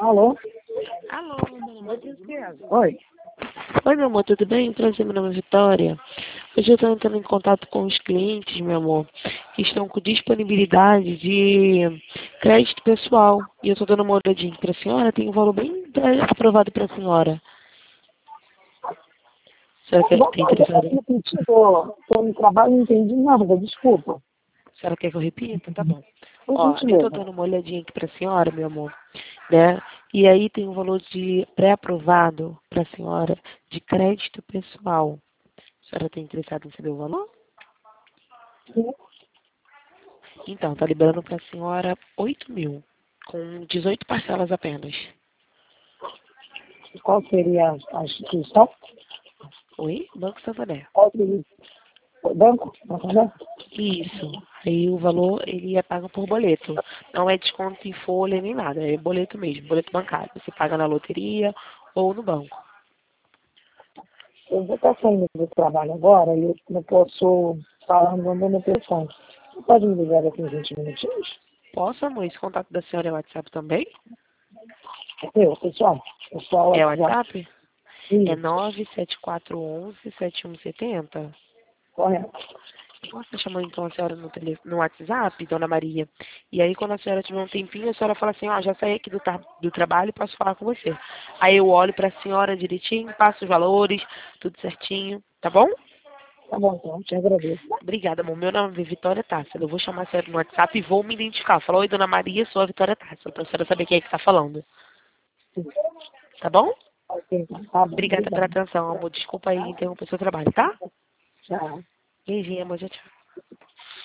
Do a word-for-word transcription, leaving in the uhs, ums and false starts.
Alô? Alô, meu amor, tudo bem? Oi. Oi, meu amor, tudo bem? Prazer, meu nome é Vitória. Hoje eu estou entrando em contato com os clientes, meu amor, que estão com disponibilidade de crédito pessoal. E eu estou dando uma olhadinha para a senhora, tem um valor bem pra- aprovado para a senhora. A senhora quer, tem interessado? Estou no trabalho e não entendi nada, desculpa. A senhora quer que eu repita? Tá bom. Por Ó, eu estou gentileza. dando uma olhadinha aqui para a senhora, meu amor, né? E aí tem um valor de pré-aprovado para a senhora de crédito pessoal. A senhora está interessada em saber o valor? Então, tá liberando para a senhora oito mil, com dezoito parcelas apenas. Qual seria a instituição? Oi? Banco Santander. Qual seria o banco? Santander? Isso. Aí o valor, ele é pago por boleto. Não é desconto em folha nem nada, é boleto mesmo, boleto bancário. Você paga na loteria ou no banco. Eu vou estar saindo do trabalho agora e eu não posso falar no meu telefone. Você pode me ligar daqui uns vinte minutinhos? Posso, amor? Esse contato da senhora é WhatsApp também? Eu, pessoal. Pessoal, É WhatsApp. WhatsApp? É Isso, nove sete quatro um um sete um sete zero. correto. Eu posso estar chamando então a senhora no, tele, no WhatsApp, dona Maria? E aí quando a senhora tiver um tempinho, a senhora fala assim, ó, já saí aqui do, tra do trabalho e posso falar com você. Aí eu olho para a senhora direitinho, passo os valores, tudo certinho, tá bom? Tá bom, então, te agradeço. Obrigada, amor. Meu nome é Vitória Tássila. Eu vou chamar a senhora no WhatsApp e vou me identificar. Fala, oi, dona Maria, sou a Vitória Tássila, pra senhora saber quem é que tá falando. Tá bom? Ok, então, tá bom, Obrigada pela obrigado. atenção, amor. Desculpa aí interromper o seu trabalho, tá? Tchau. Beijinho, amor. Tchau, tchau.